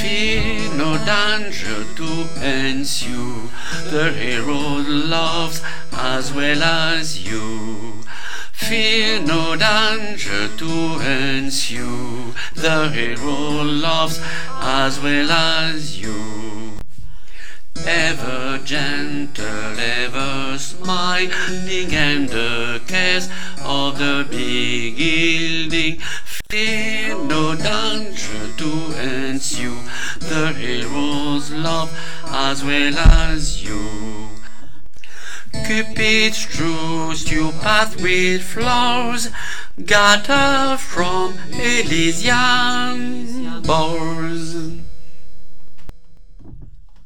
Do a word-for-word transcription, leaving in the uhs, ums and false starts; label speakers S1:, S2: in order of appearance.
S1: Fear no danger to ensue, the hero loves as well as you. Fear no danger to ensue, the hero loves as well as you. Ever gentle, ever smiling, and the cares of the beguiling. Fear no danger to ensue, the hero's love as well as you. Cupid strews your path with flowers, gathered from Elysian bowers.